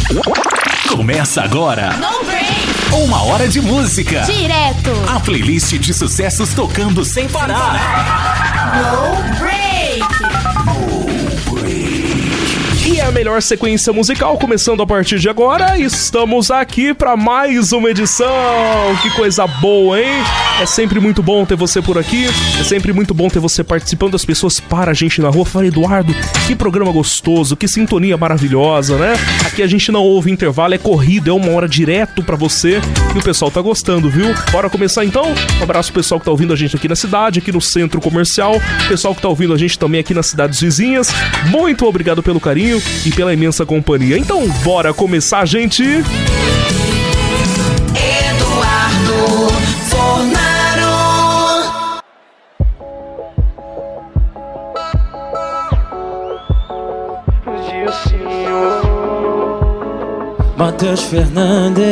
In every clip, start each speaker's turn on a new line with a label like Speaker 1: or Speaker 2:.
Speaker 1: Começa agora.
Speaker 2: No break.
Speaker 1: 1 hora de música.
Speaker 2: Direto.
Speaker 1: A playlist de sucessos tocando sem parar.
Speaker 2: No break.
Speaker 3: E a melhor sequência musical começando a partir de agora. Estamos aqui para mais uma edição. Que coisa boa, hein? É sempre muito bom ter você por aqui. É sempre muito bom ter você participando. As pessoas param a gente na rua. Fala, Eduardo, que programa gostoso, que sintonia maravilhosa, né? Aqui a gente não ouve intervalo, é corrido, é 1 hora direto pra você. E o pessoal tá gostando, viu? Bora começar então? Um abraço pro pessoal que tá ouvindo a gente aqui na cidade, aqui no centro comercial. Pessoal que tá ouvindo a gente também aqui nas cidades vizinhas. Muito obrigado pelo carinho e pela imensa companhia. Então, bora começar, gente!
Speaker 2: Eduardo Fornaro.
Speaker 4: Matheus Fernandes.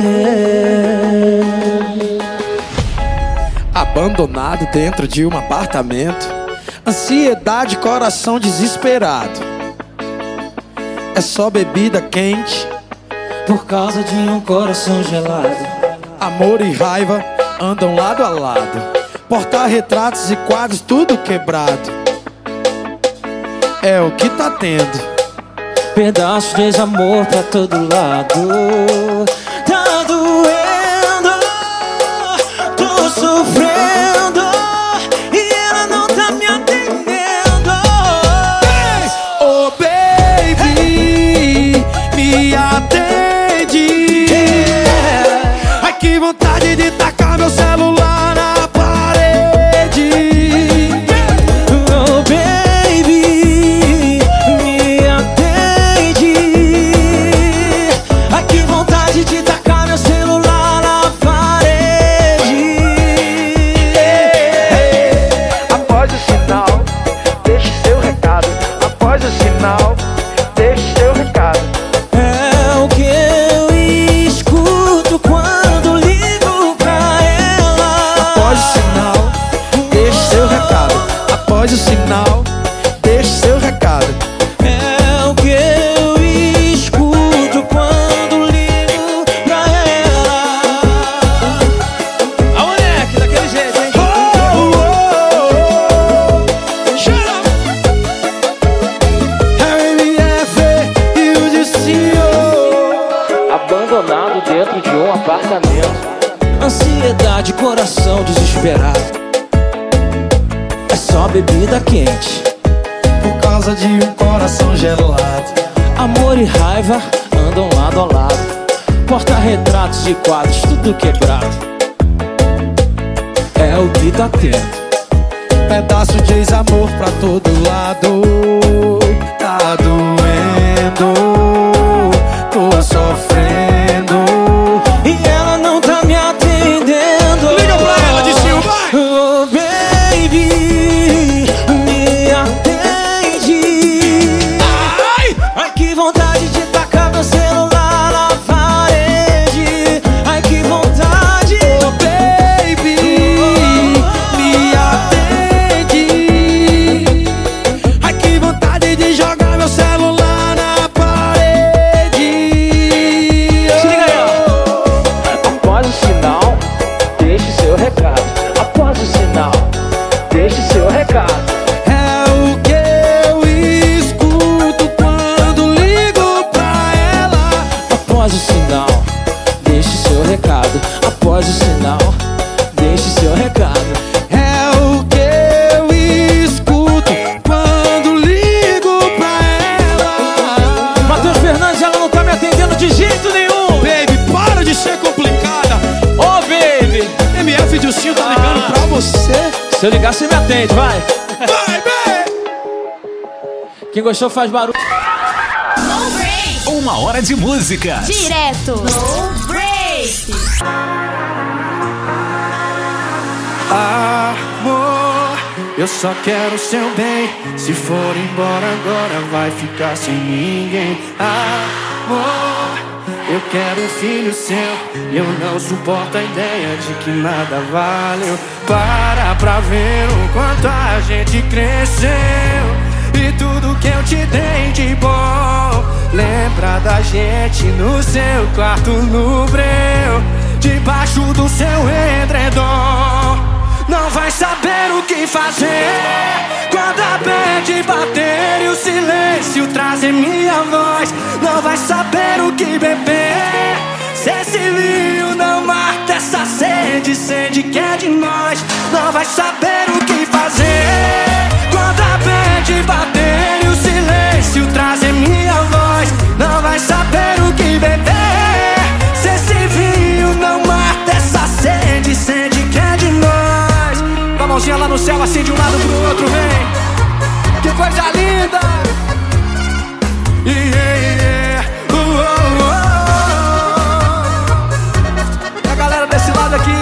Speaker 4: Abandonado dentro de um apartamento. Ansiedade, coração desesperado. É só bebida quente por causa de um coração gelado. Amor e raiva andam lado a lado. Porta-retratos e quadros tudo quebrado. É o que tá tendo. Pedaços de desamor pra todo lado. Tá doendo, tô sofrendo e ela não tá me atendendo. Oh baby, me atende. Ai que vontade de tacar meu celular na parede. Oh baby, me atende. Ai que vontade de tacar meu celular na parede. Após o sinal, deixe seu recado. Após o sinal, deixe seu recado. É o que eu escuto quando ligo pra ela. Após o sinal, deixe seu recado. Após o sinal, deixe seu recado. É o que eu escuto quando ligo pra ela. A moleque, daquele jeito, hein? RMF e o Dicinho. Abandonado dentro de um apartamento. Ansiedade, coração desesperado. É só bebida quente por causa de um coração gelado. Amor e raiva andam lado a lado. Porta-retratos e quadros tudo quebrado. É o que tá tendo. Pedaço de ex-amor pra todo lado. Tá doendo, tô sofrendo e ela não tá me atendendo. Liga pra ela de Silva. Oh baby, me atende. Ai que vontade de tacar meu celular na parede. Ai que vontade. Oh baby, me atende. Ai que vontade de jogar meu celular na parede. Se liga aí, ó. Após o sinal, deixe seu recado. Após o sinal, deixe seu recado. É o que eu escuto quando ligo pra ela. Após o sinal, deixe seu recado. Após o sinal, deixe seu recado. É o que eu escuto quando ligo pra ela. Matheus Fernandes, ela não tá me atendendo de jeito nenhum. Baby, para de ser complicada. Ô, baby, MF Dilcinho tá ligando pra você. Se eu ligar, você me atende, vai. Vai, baby. Quem gostou faz barulho.
Speaker 2: No break.
Speaker 1: 1 hora de música.
Speaker 2: Direto. No break.
Speaker 4: Amor, eu só quero seu bem. Se for embora agora vai ficar sem ninguém. Amor, eu quero um filho seu. Eu não suporto a ideia de que nada valeu. Para pra ver o quanto a gente cresceu. e tudo que eu te dei de bom. Lembra da gente no seu quarto no breu, debaixo do seu edredom. Não vai saber o que fazer quando a bad bater e o silêncio trazer minha voz. Não vai saber o que beber se esse vinho não mata essa sede, sede que é de nós. Não vai saber o que fazer quando a bad bater e o silêncio trazer minha voz. Não vai saber o que beber se esse vinho não mata essa sede, sede que é de nós. Com a mãozinha lá no céu, assim de um lado pro outro, vem. Que coisa linda. E a galera desse lado aqui.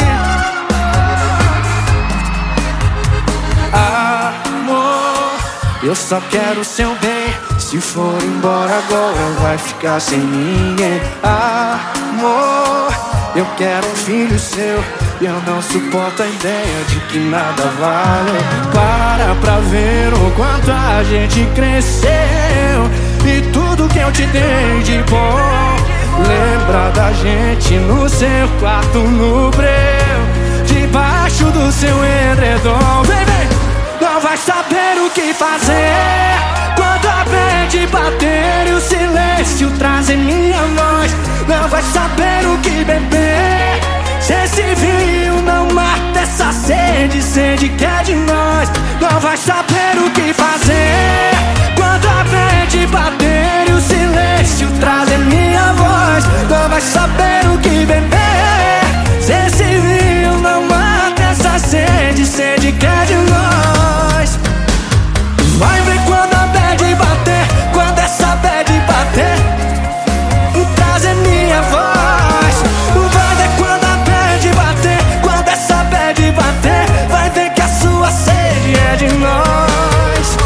Speaker 4: Amor, eu só quero o seu bem. Se for embora agora vai ficar sem ninguém. Amor, eu quero um filho seu e eu não suporto a ideia de que nada vale. Para pra ver o quanto a gente cresceu e tudo que eu te dei de bom. Lembra da gente no seu quarto no breu, debaixo do seu edredom. Vem, vem! Não vai saber o que fazer quando a bad bater e o silêncio trazer minha voz. Não vai saber o que beber se esse vinho não mata essa sede, sede que é de nós. Não vai saber o que fazer quando a bad bater e o silêncio trazer minha voz. Não vai saber o que beber se esse vinho não mata essa sede, sede que é de nós. Vai ver quando a bad bater, quando essa bad bater, trazer minha voz. Vai ver quando a bad bater, quando essa bad bater, vai ver que a sua sede é de nós.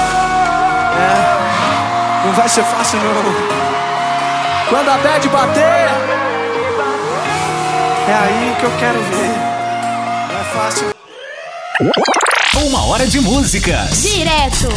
Speaker 4: Não vai ser fácil não. Quando a bad bater, é aí que eu quero ver. Não é fácil.
Speaker 1: 1 hora de música.
Speaker 2: Direto.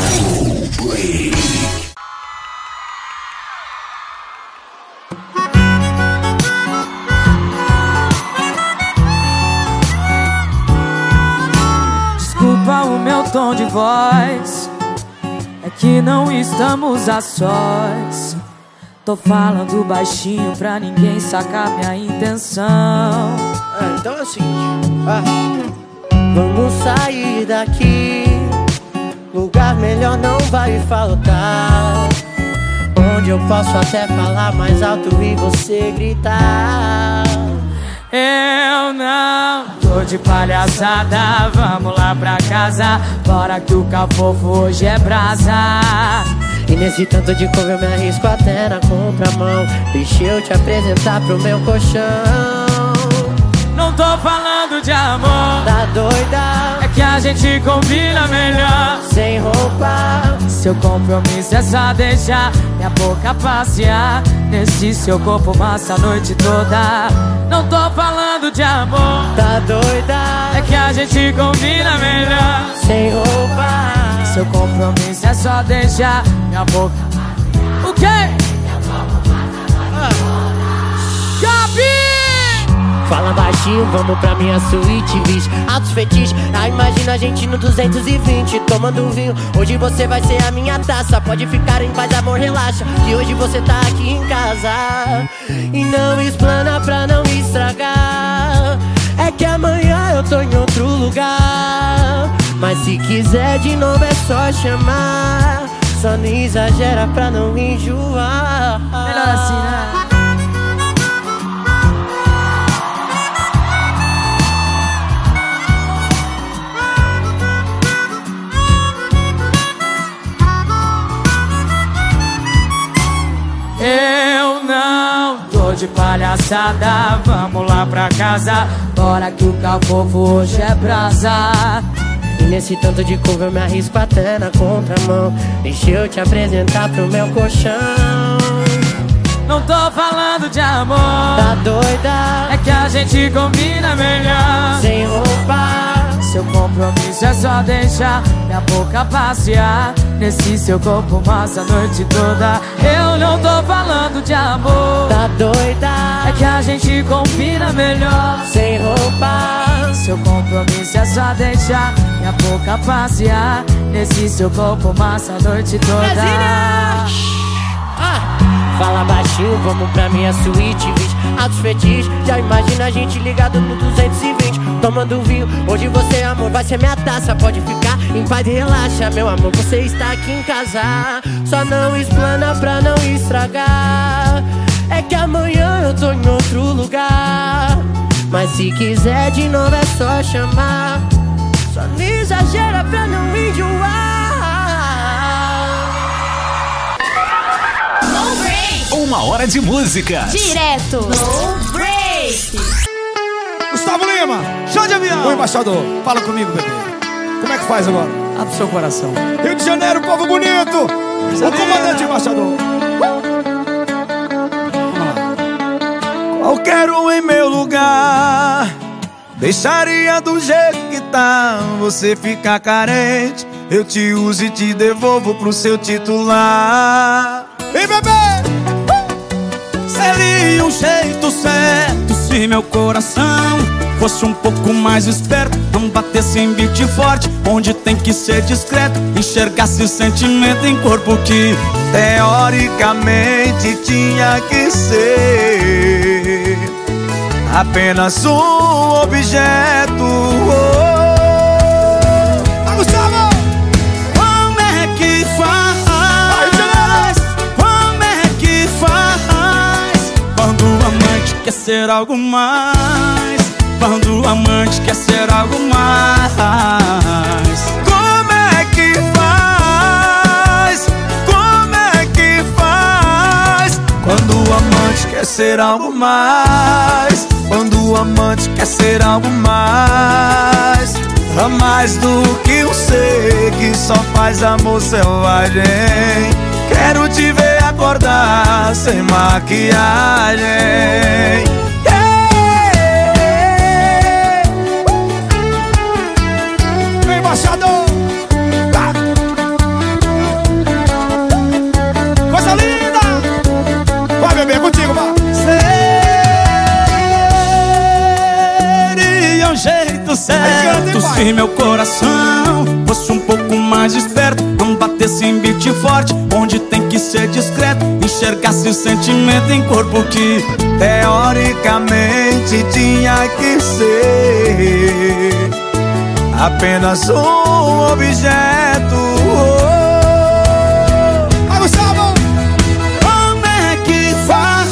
Speaker 4: Desculpa o meu tom de voz, é que não estamos a sós. Tô falando baixinho pra ninguém sacar minha intenção.
Speaker 5: Então é o seguinte, vamos sair daqui, lugar melhor não vai faltar, onde eu posso até falar mais alto e você gritar.
Speaker 4: Eu não tô de palhaçada, vamos lá pra casa, bora que o cafofo hoje é brasa.
Speaker 5: E nesse tanto de couve eu me arrisco até na contramão, deixa eu te apresentar pro meu colchão.
Speaker 4: Não tô falando de amor,
Speaker 5: Tá doida?
Speaker 4: é que a gente combina melhor
Speaker 5: Sem roupa,
Speaker 4: seu compromisso é só deixar minha boca passear nesse seu corpo massa a noite toda. Não tô falando de amor,
Speaker 5: tá doida?
Speaker 4: é que a gente combina melhor
Speaker 5: Sem roupa,
Speaker 4: seu compromisso é só deixar minha boca. O quê? Gabi!
Speaker 5: fala baixinho, vamos pra minha suíte, bicho. Altos fetiches, imagina a gente no 220 tomando vinho, hoje você vai ser a minha taça. Pode ficar em paz, amor, relaxa, que hoje você tá aqui em casa. E não explana pra não estragar, é que amanhã eu tô em outro lugar. Mas se quiser de novo é só chamar, só não exagera pra não enjoar.
Speaker 4: Melhor assim, né? Eu não tô de palhaçada, vamos lá pra casa, bora que o cafofo hoje é brasa.
Speaker 5: E nesse tanto de couve eu me arrisco até na contramão, deixa eu te apresentar pro meu colchão.
Speaker 4: Não tô falando de amor,
Speaker 5: Tá doida?
Speaker 4: é que a gente combina melhor
Speaker 5: Sem roupa,
Speaker 4: Seu compromisso é só deixar minha boca passear nesse seu corpo massa a noite toda. Eu não tô falando de amor,
Speaker 5: Tá doida?
Speaker 4: é que a gente combina melhor
Speaker 5: Sem roupa.
Speaker 4: Seu compromisso é só deixar minha boca passear nesse seu corpo massa a noite toda.
Speaker 5: Fala baixinho, vamos pra minha suíte, 20 altos fetiches. Já imagina a gente ligado no 220, tomando vinho. Hoje você, amor, vai ser minha taça. Pode ficar em paz e relaxa, meu amor, você está aqui em casa. Só não explana pra não estragar. É que amanhã eu tô em outro lugar. Mas se quiser de novo é só chamar. Só não exagera pra não enjoar.
Speaker 2: No break.
Speaker 1: 1 hora de música.
Speaker 2: Direto. No break.
Speaker 6: Gustavo Lima, show de avião. O embaixador, fala comigo, bebê. Como é que faz agora?
Speaker 4: Abre seu coração.
Speaker 6: Rio de Janeiro, povo bonito. O comandante embaixador. Qualquer um em meu lugar deixaria do jeito que tá. Você fica carente, eu te uso e te devolvo pro seu titular. Vem, bebê! Seria um jeito certo se meu coração fosse um pouco mais esperto, não batesse em beat forte, onde tem que ser discreto, enxergasse sentimento em corpo que teoricamente tinha que ser apenas um objeto. Gustavo! Como é que faz? Como é que faz quando o amante quer ser algo mais? Quando o amante quer ser algo mais. Como é que faz? Como é que faz quando o amante quer ser algo mais? Quando o amante quer ser algo mais. A mais do que um ser que só faz amor selvagem. Quero te ver acordar sem maquiagem. Embaixador, coisa linda. Vai, bebê, contigo, vai. Seria um jeito certo se meu coração fosse um pouco mais esperto, não batesse em beat forte, onde tem que ser discreto, enxergasse o sentimento em corpo que teoricamente tinha que ser apenas um objeto. Gustavo! Como é que faz?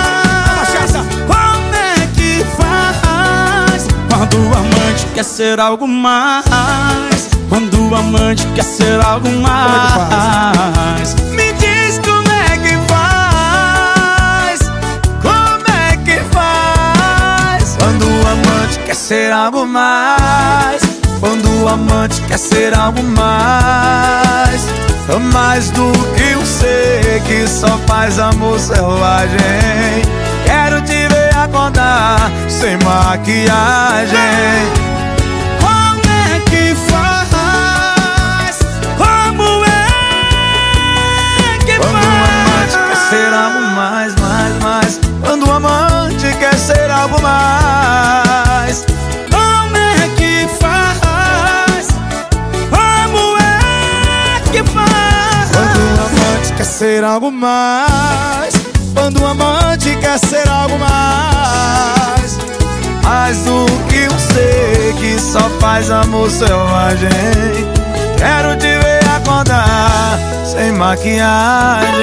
Speaker 6: Como é que faz quando o amante quer ser algo mais? Quando o amante quer ser algo mais. Me diz como é que faz? Como é que faz quando o amante quer ser algo mais? Quando o amante quer ser algo mais. Mais do que um ser que só faz amor selvagem. Quero te ver acordar sem maquiagem. Como é que faz? Como é que faz? Quando o amante quer ser algo mais, mais, mais. Quando o amante quer ser algo mais. Como é que faz? Como é que faz? Quando o amante quer ser algo mais. Quando o amante quer ser algo mais. Mais do que um ser que só faz amor selvagem. Quero te ver acordar sem maquiagem.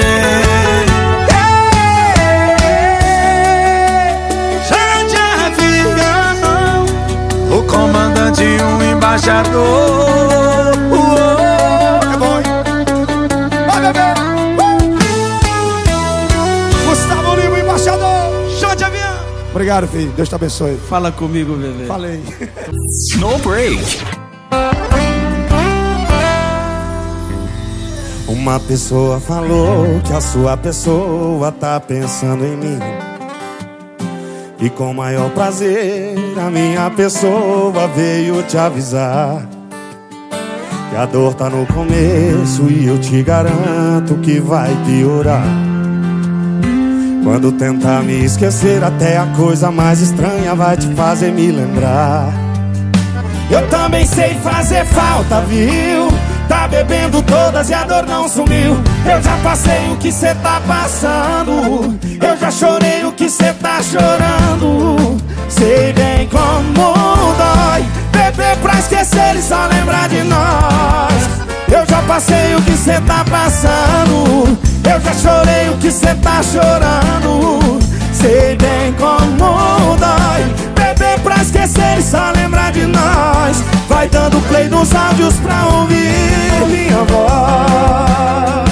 Speaker 6: Já de avião, o comandante e um embaixador. É bom, hein? Vai, bebê! Gustavo Lima, embaixador. Show de avião. Obrigado, filho. Deus te abençoe.
Speaker 4: Fala comigo, bebê.
Speaker 6: Falei.
Speaker 1: No break.
Speaker 7: Uma pessoa falou que a sua pessoa tá pensando em mim.
Speaker 6: E com maior prazer a minha pessoa veio te avisar que a dor tá no começo e eu te garanto que vai piorar. Quando tentar me esquecer, até a coisa mais estranha vai te fazer me lembrar. Eu também sei fazer falta, viu? Tá bebendo todas e a dor não sumiu. Eu já passei o que cê tá passando, eu já chorei o que cê tá chorando. Sei bem como dói beber pra esquecer e só lembrar de nós. Eu já passei o que cê tá passando, eu já chorei o que cê tá chorando. Sei bem como dói beber pra esquecer e só lembrar de nós. Vai dando play nos áudios pra ouvir minha voz.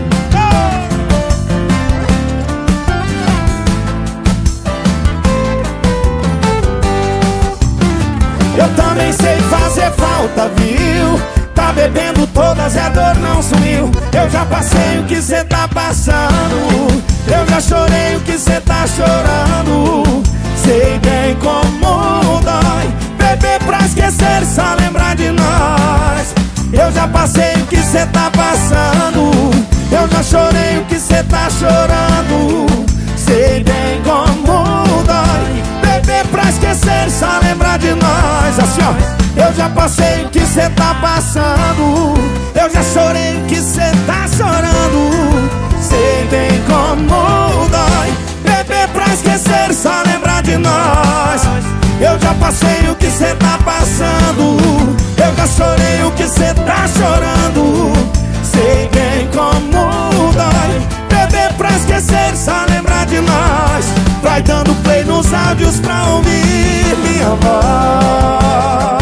Speaker 6: Eu também sei fazer falta, viu? Tá bebendo todas e a dor não sumiu. Eu já passei o que cê tá passando, eu já chorei o que cê tá chorando. Sei bem como dói beber pra esquecer e só lembrar de nós. Eu já passei o que cê tá passando, eu já chorei o que cê tá chorando. Sei bem como dói beber pra esquecer e só lembrar de nós. Assim ó. Eu já passei o que cê tá passando, eu já chorei o que cê tá chorando. Sei bem como dói beber pra esquecer e só lembrar de nós. Eu já passei o que cê tá passando, eu já chorei o que cê tá chorando. Sei bem como dói beber pra esquecer e só lembrar de nós. Vai dando play nos áudios pra ouvir minha voz.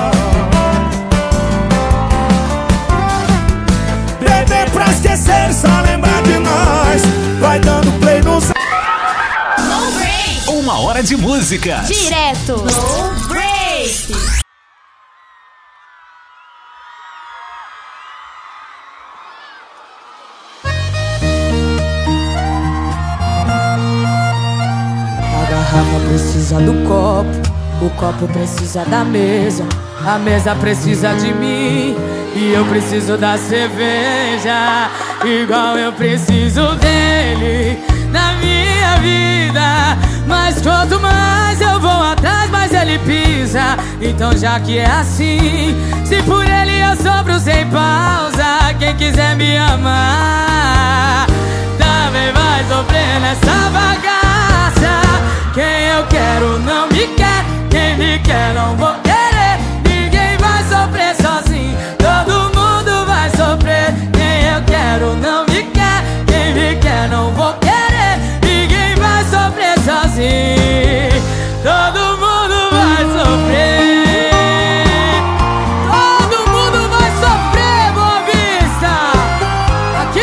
Speaker 6: Beber pra esquecer e só lembrar de nós. Vai dando play nos...
Speaker 2: No break.
Speaker 1: 1 hora de música.
Speaker 2: Direto. No break.
Speaker 4: A garrafa precisa do copo, o copo precisa da mesa, a mesa precisa de mim e eu preciso da cerveja, igual eu preciso dele na minha vida. Mas quanto mais eu vou atrás, mais ele pisa. Então já que é assim, se por ele eu sofro sem pausa, quem quiser me amar também vai sofrer nessa bagaça. Quem eu quero não me quer, quem me quer não vou querer. Ninguém vai sofrer sozinho, todo mundo vai sofrer. Quem eu quero não me quer, quem me quer não vou querer. Ninguém vai sofrer sozinho, todo mundo vai sofrer. Todo mundo vai sofrer, Boa Vista. Aqui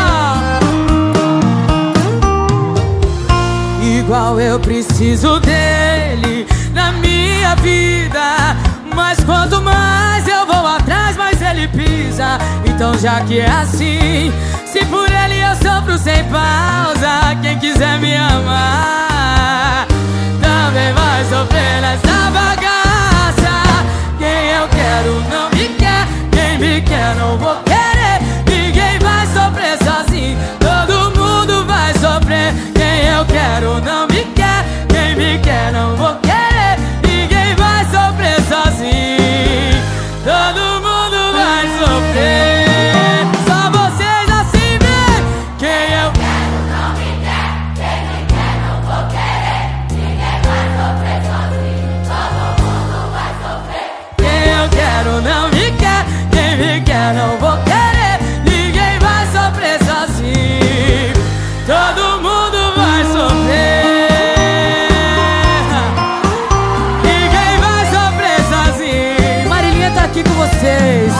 Speaker 4: não. Igual eu preciso dele na minha vida. Mas quanto mais eu vou atrás, mais ele pisa. Então já que é assim, se por ele eu sofro sem pausa, quem quiser me amar também vai sofrer nessa bagaça. Quem eu quero não me quer, quem me quer não vou querer. Ninguém vai sofrer sozinho, todo mundo vai sofrer. Quem eu quero não me quer, quem me quer não vou querer. Ninguém vai sofrer sozinho, todo mundo vai sofrer. Só vocês assim vê. Quem eu quero não me quer, quem me quer não vou querer. Ninguém vai sofrer sozinho, todo mundo vai sofrer. Quem eu quero não me quer, quem me quer não vou querer. Ninguém vai sofrer sozinho, todo mundo vai sofrer. Ninguém vai sofrer sozinho. Marilinha tá aqui com vocês.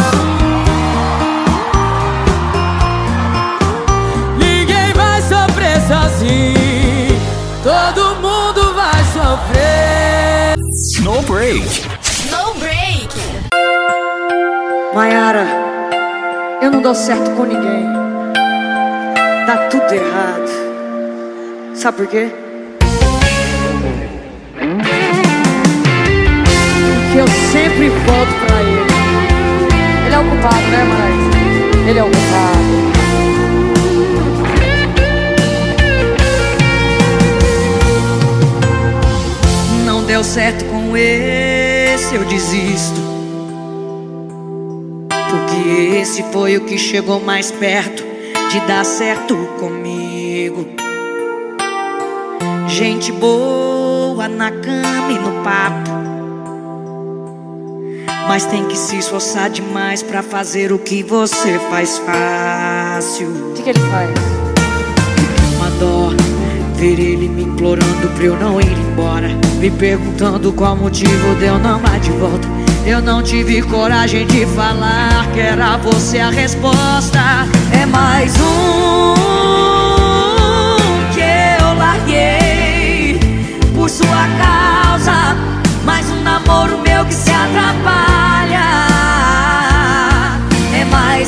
Speaker 4: Ninguém vai sofrer sozinho, todo mundo vai sofrer.
Speaker 1: No break.
Speaker 2: No break.
Speaker 7: Maiara, eu não dou certo com ninguém. Dá tudo errado. Sabe por quê? eu sempre volto pra ele. Ele é o culpado, né, mas ele é o culpado.
Speaker 8: Não deu certo com esse, eu desisto, porque esse foi o que chegou mais perto de dar certo comigo. Gente boa na cama e no papo, mas tem que se esforçar demais pra fazer o que você faz fácil.
Speaker 7: O que ele faz?
Speaker 8: Uma dó ver ele me implorando pra eu não ir embora, me perguntando qual motivo de eu não ir de volta. Eu não tive coragem de falar que era você a resposta. É mais um que eu larguei por sua causa, mais um namoro meu que se atrapalha. É mais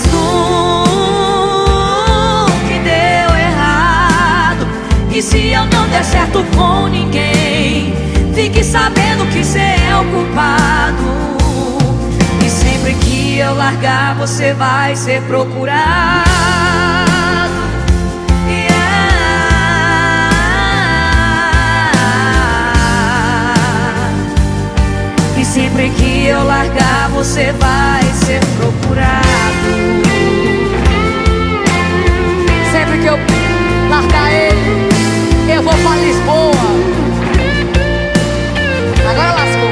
Speaker 8: um que deu errado, e se eu não der certo com ninguém, fique sabendo que cê é o culpado. E sempre que eu largar, você vai ser procurado. E sempre que eu largar, você vai ser procurado.
Speaker 7: Sempre que eu largar ele, eu vou pra Lisboa. Agora lascou.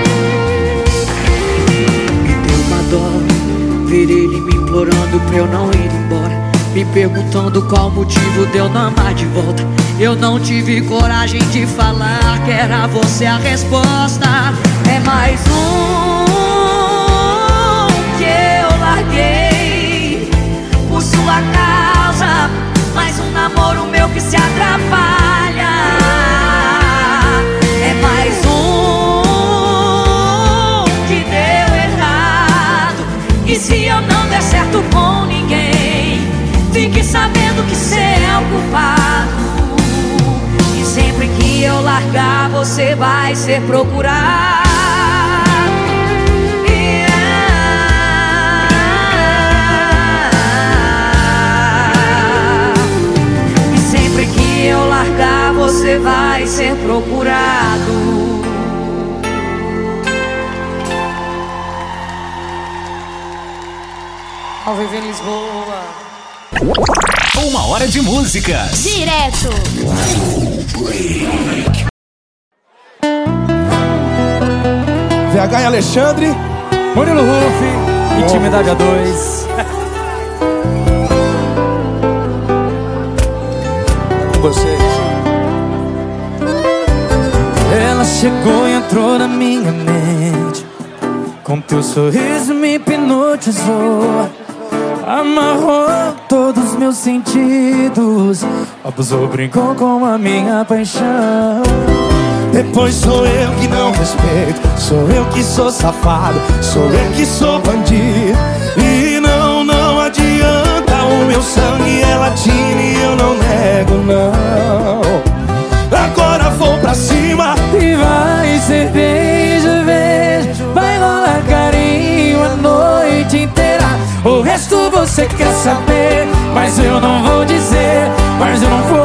Speaker 8: Me deu uma dó ver ele me implorando pra eu não ir embora, me perguntando qual motivo de eu não amar de volta. Eu não tive coragem de falar que era você a resposta. É mais um que eu larguei por sua causa, mais um namoro meu que se atrapalha. É mais um que deu errado, e se eu não der certo com ninguém, fique sabendo que cê é o culpado. E sempre que eu largar, você vai ser procurado. E sempre que eu largar, você vai ser procurado.
Speaker 7: Ao viver em Lisboa.
Speaker 1: 1 hora de músicas.
Speaker 2: Direto.
Speaker 6: VH e Alexandre,
Speaker 4: Murilo Ruff, Intimidade A2.
Speaker 6: com vocês.
Speaker 4: Ela chegou e entrou na minha mente, com teu sorriso me hipnotizou, amarrou todos os meus sentidos, abusou, brincou com a minha paixão.
Speaker 6: Depois sou eu que não respeito, sou eu que sou safado, sou eu que sou bandido. E não adianta, o meu sangue é latino e eu não nego, não. Agora vou pra cima
Speaker 4: e vai ser beijo, beijo, vai rolar carinho a noite inteira. O resto você quer saber, mas eu não vou dizer, mas eu não vou.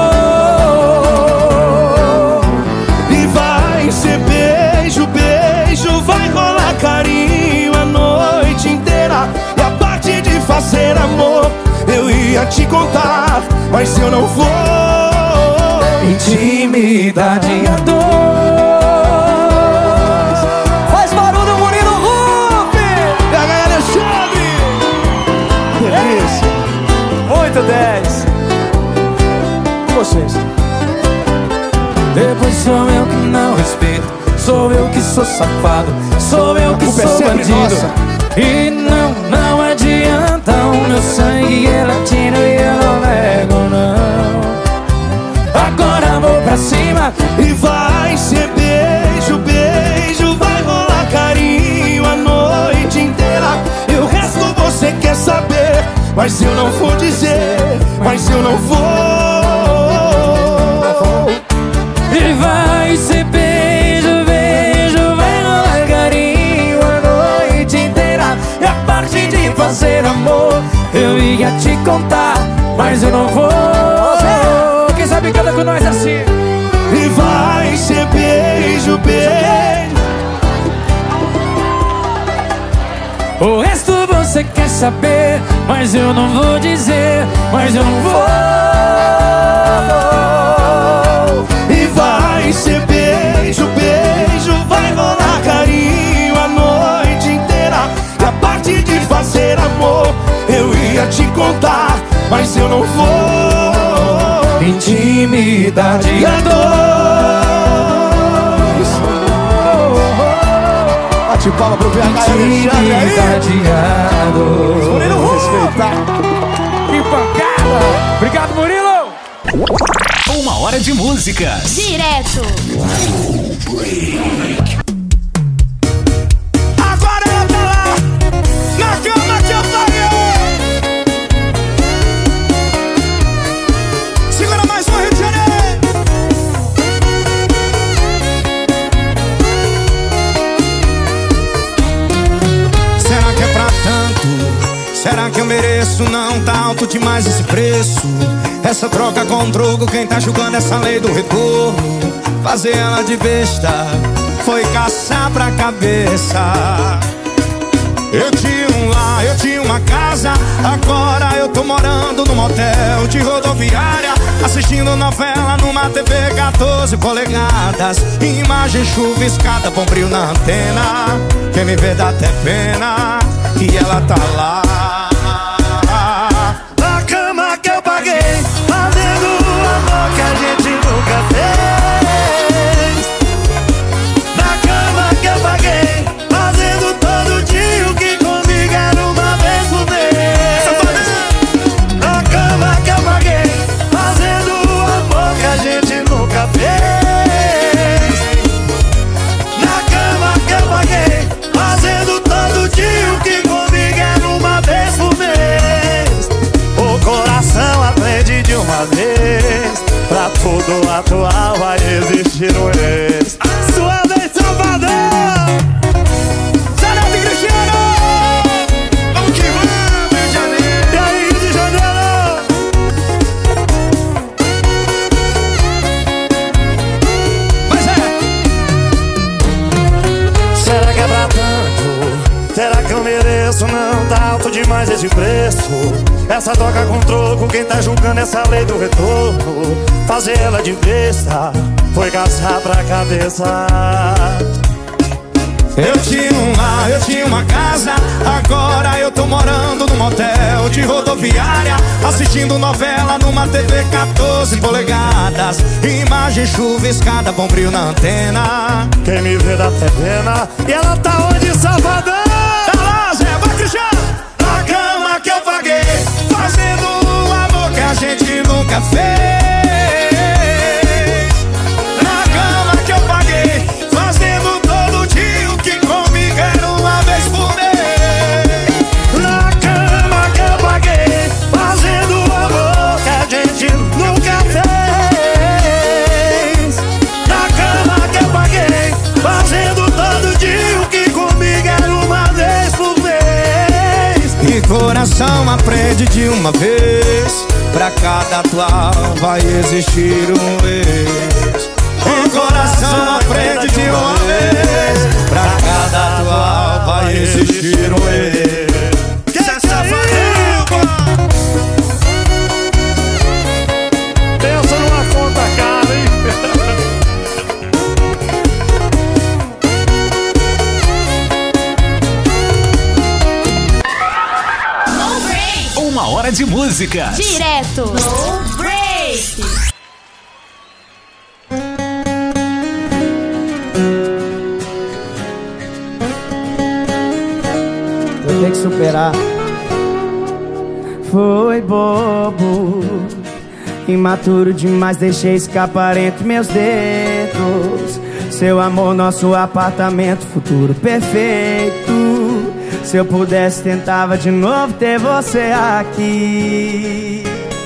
Speaker 6: E vai ser beijo, beijo, vai rolar carinho a noite inteira. E a parte de fazer amor eu ia te contar, mas eu não vou.
Speaker 4: Intimidade A2.
Speaker 6: Faz barulho, Murilo Ruff! VH e Alexandre! Delícia!
Speaker 4: 8-10.
Speaker 6: Com vocês.
Speaker 4: Depois sou eu que não respeito, sou eu que sou safado, sou eu que sou bandido.
Speaker 6: Nossa.
Speaker 4: E não adianta, o meu sangue é latino e eu não nego, não. Agora vou pra cima
Speaker 6: e vai ser beijo, beijo, vai rolar carinho a noite inteira. E o resto você quer saber, mas eu não vou dizer, mas eu não vou.
Speaker 4: E vai ser beijo, beijo, vai rolar carinho saber, mas eu não vou dizer, mas eu não vou.
Speaker 6: E vai ser beijo, beijo, vai rolar carinho a noite inteira. E a parte de fazer amor eu ia te contar, mas eu não vou. Intimidade a dois. Bate palma pro PH. Intimidade a dois. Murilo, respeitar.
Speaker 4: Que pancada! Obrigado, Murilo!
Speaker 1: 1 hora de músicas.
Speaker 2: Direto.
Speaker 6: Agora ela tá lá, na cama que eu falhei. Segura mais um, Rio de Janeiro. Será que é pra tanto? Será que eu mereço? Não tá alto demais esse preço. Essa troca com troco, quem tá julgando essa lei do retorno? Fazer ela de besta foi caçar pra cabeça. Eu tinha um lar, eu tinha uma casa, agora eu tô morando num motel de rodoviária, assistindo novela numa TV 14 polegadas. Imagem chuviscada, bom brilho na antena. Quem me vê dá até pena que ela tá lá. Na cama que eu paguei, fazendo o amor que a gente nunca fez. Na cama que eu paguei, fazendo todo dia o que comigo era uma vez por mês. Na cama que eu paguei, fazendo o amor que a gente nunca fez. Na cama que eu paguei, fazendo todo dia o que comigo era uma vez por mês. O coração aprende de uma vez, pra tudo atual vai existir um ex. Sua vez, Salvador! Sarete Cristiano! Vamos que vamos, Rio de Janeiro! E aí, Rio de Janeiro? Pois é! Será que é pra tanto? Será que eu mereço? Não tá alto demais esse preço. Essa troca com troco, quem tá julgando essa lei do retorno? Fazer ela de besta foi caçar pra cabeça. Eu tinha um lar, eu tinha uma casa, agora eu tô morando num motel de rodoviária, assistindo novela numa TV 14 polegadas. Imagem chuviscada, bom brilho na antena. Quem me vê dá até pena. E ela tá onde, Salvador? Tá lá, Zé, vai Cristiano! Na cama que eu paguei, fazendo um amor que a gente nunca fez. Na cama que eu paguei, fazendo todo dia o que comigo era uma vez por mês. Na cama que eu paguei, fazendo um amor que a gente nunca fez. Na cama que eu paguei, fazendo todo dia o que comigo era uma vez por mês. E coração aprende de uma vez, pra cada atual vai existir um ex. O coração aprende de uma vez, pra cada atual vai existir um ex. Que pensa numa conta cara, hein?
Speaker 2: No break.
Speaker 1: 1 hora de músicas.
Speaker 2: Direto. No break.
Speaker 9: Eu tenho que superar. Foi bobo, imaturo demais, deixei escapar entre meus dedos. Seu amor, nosso apartamento, futuro perfeito. Se eu pudesse, tentava de novo ter você aqui.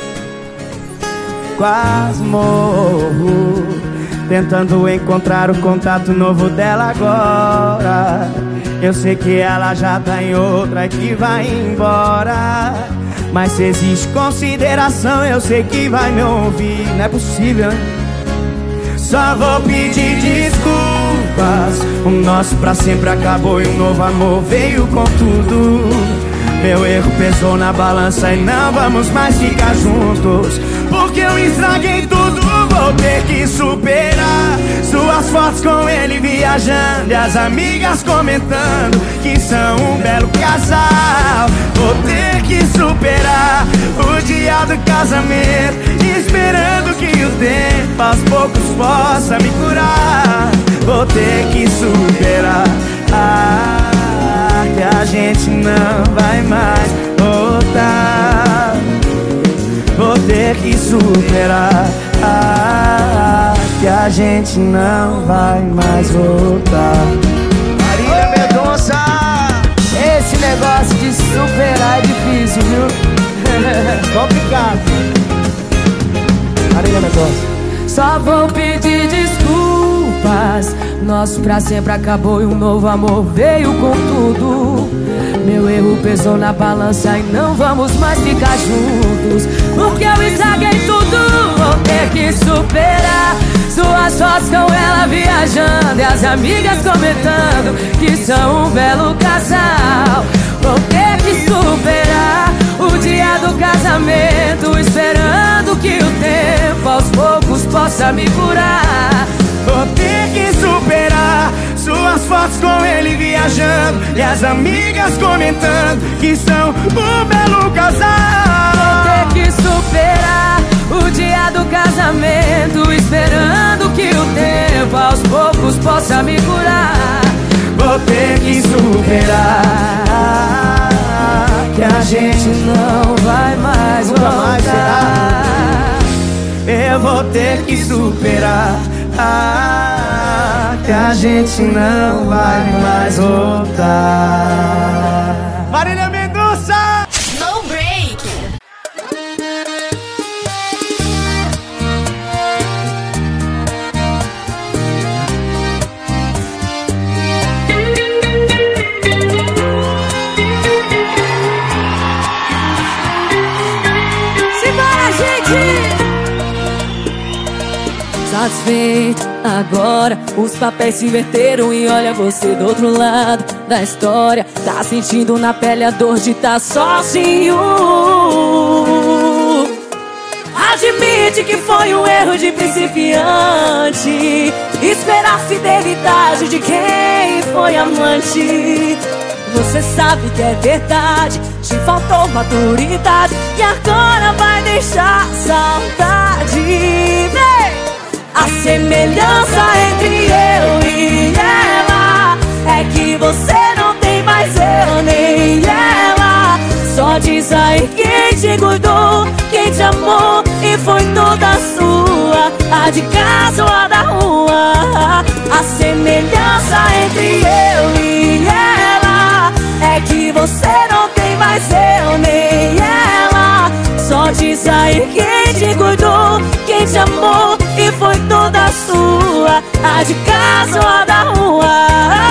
Speaker 9: Quase morro, tentando encontrar o contato novo dela agora. Eu sei que ela já tá em outra e que vai embora, mas se existe consideração, eu sei que vai me ouvir. Não é possível, hein? Só vou pedir desculpas. O nosso pra sempre acabou e um novo amor veio com tudo. Meu erro pesou na balança e não vamos mais ficar juntos. Porque eu estraguei tudo, vou ter que superar. Suas fotos com ele viajando e as amigas comentando que são um belo casal. Vou ter que superar o dia do casamento, esperando que o tempo aos poucos possa me curar. Vou ter que superar, que a gente não vai mais voltar. Vou ter que superar, que a gente não vai mais voltar.
Speaker 7: Marília Mendonça, esse negócio de superar é difícil, viu? Complicado. Marília Mendonça. Só vou pedir desculpas. Nosso pra sempre acabou e um novo amor veio com tudo. Meu erro pesou na balança e não vamos mais ficar juntos. Porque eu estraguei tudo, vou ter que superar. Suas fotos com ela viajando e as amigas comentando que são um belo casal. Vou ter que superar o dia do casamento, esperando que o tempo aos poucos possa me curar.
Speaker 9: Vou ter que superar suas fotos com ele viajando e as amigas comentando que são um belo casal.
Speaker 7: Vou ter que superar o dia do casamento, esperando que o tempo aos poucos possa me curar.
Speaker 9: Vou ter que superar, que a gente não vai mais voltar. Eu vou ter que superar, que a gente não vai mais voltar. Marília Mendonça!
Speaker 2: No break.
Speaker 7: Simbora, gente! Satisfeito, agora os papéis se inverteram e olha você do outro lado da história. Tá sentindo na pele a dor de tá sozinho. Admite que foi um erro de principiante, esperar a fidelidade de quem foi amante. Você sabe que é verdade, te faltou maturidade e agora vai deixar saudade. Vem! A semelhança entre eu e ela é que você não tem mais eu nem ela. Só diz aí quem te cuidou, quem te amou e foi toda sua, a de casa ou a da rua. A semelhança entre eu e ela é que você não tem mais eu nem ela. Só diz aí quem te cuidou, quem te amou e foi toda sua, a de casa ou a da rua.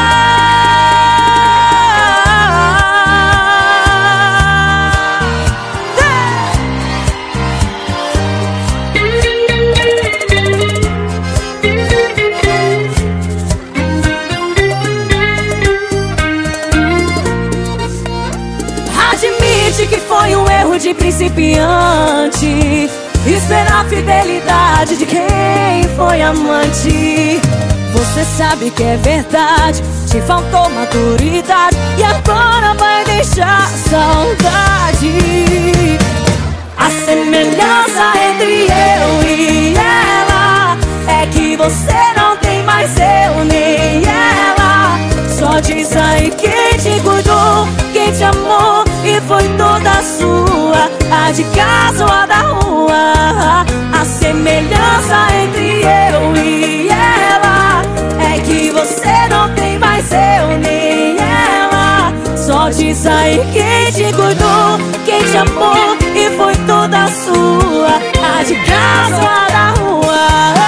Speaker 7: Admite que foi um erro de principiante, esperar a fidelidade de quem foi amante. Você sabe que é verdade, te faltou maturidade e agora vai deixar saudade. A semelhança entre eu e ela é que você não tem mais eu nem ela. Só diz aí quem te cuidou, quem te amou e foi toda sua, a de casa ou a da rua. A semelhança entre eu e ela é que você não tem mais eu nem ela. Só diz aí quem te cuidou, quem te amou e foi toda sua, a de casa ou a da rua.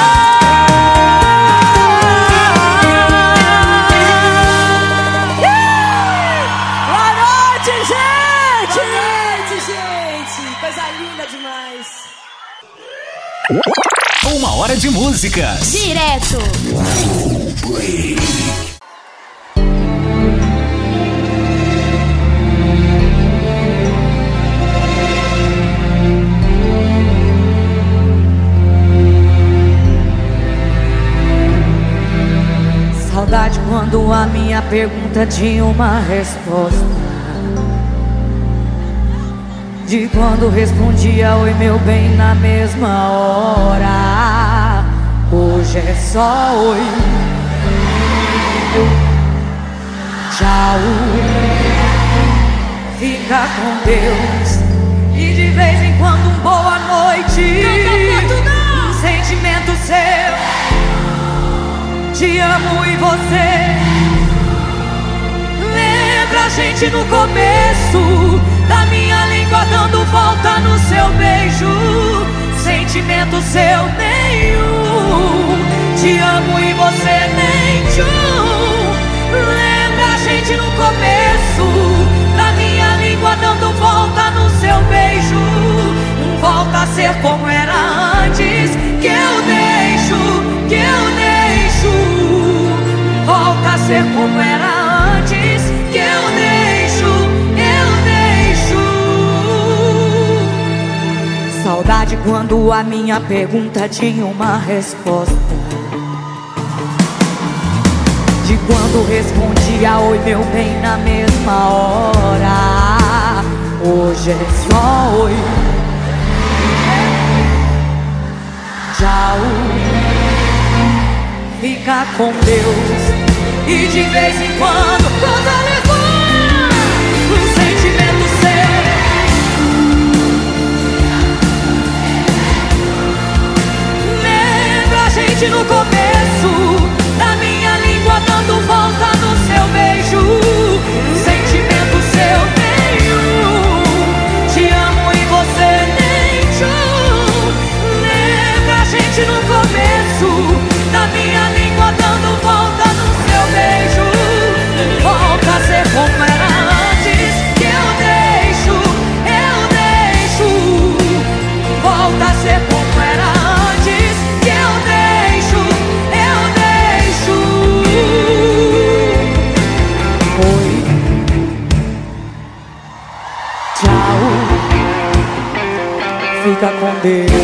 Speaker 1: Uma hora de músicas.
Speaker 2: Direto.
Speaker 8: Saudade quando a minha pergunta tinha uma resposta, de quando respondia oi meu bem na mesma hora. Hoje é só oi, tchau, fica com Deus. E de vez em quando um boa noite. Um sentimento seu, te amo e você. Lembra a gente no começo, da minha língua dando volta no seu beijo. Sentimento seu nenhum, te amo e você nem tchum. Lembra a gente no começo, da minha língua dando volta no seu beijo. Volta a ser como era antes, que eu deixo, que eu deixo. Volta a ser como era antes, que eu deixo, eu deixo. Saudade quando a minha pergunta tinha uma resposta, de quando respondia oi meu bem na mesma hora. Hoje é só oi, tchau, fica com Deus. E de vez em quando, um sentimento seu, lembra a gente no começo, da minha língua dando volta no seu beijo. Sentimento seu nenhum, te amo e você nem tchum. Lembra a gente no começo, da minha língua dando volta no seu beijo. Volta a ser como era antes, que eu deixo, eu deixo. Volta a ser como era antes, que eu deixo, eu deixo. Oi, tchau, fica com Deus.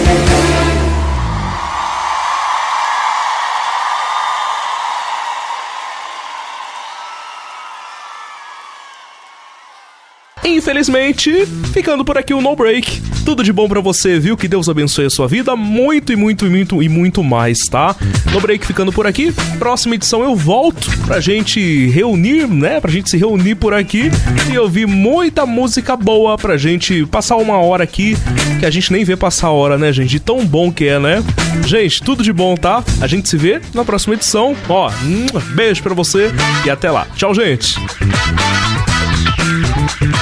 Speaker 3: Infelizmente, ficando por aqui o No Break. Tudo de bom pra você, viu? Que Deus abençoe a sua vida muito e muito e muito e muito mais, tá? No Break ficando por aqui. Próxima edição eu volto pra gente reunir, né? Pra gente se reunir por aqui e ouvir muita música boa pra gente passar uma hora aqui, que a gente nem vê passar a hora, né, gente? De tão bom que é, né? Gente, tudo de bom, tá? A gente se vê na próxima edição. Ó, beijo pra você e até lá. Tchau, gente!